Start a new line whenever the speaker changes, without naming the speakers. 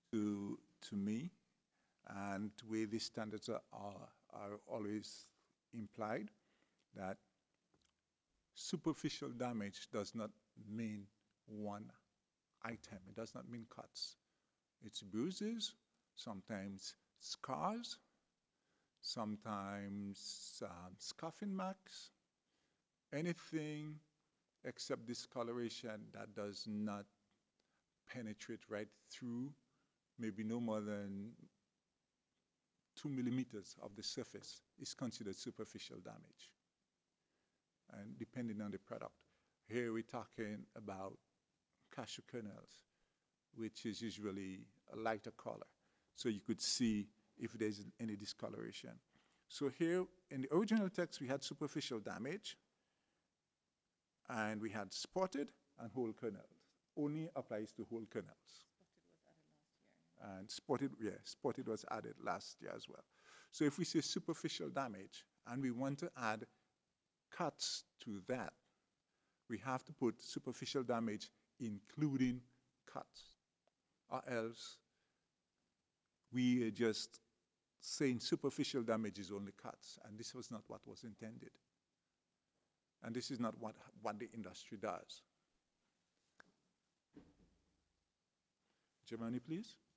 to me, and the way these standards are always implied, that superficial damage does not mean one item. It does not mean cuts. It's bruises, sometimes scars, sometimes scuffing marks, anything except discoloration that does not penetrate right through, maybe no more than 2 millimeters of the surface, is considered superficial damage. And depending on the product, here we're talking about cashew kernels, which is usually a lighter color. So you could see if there's any discoloration. So here in the original text, we had superficial damage, and we had spotted and whole kernels. Only applies to whole kernels. And spotted, yeah, spotted was added last year as well. So if we say superficial damage and we want to add cuts to that, we have to put superficial damage including cuts, or else we are just saying superficial damage is only cuts, and this was not what was intended. And this is not what the industry does. Germany, please.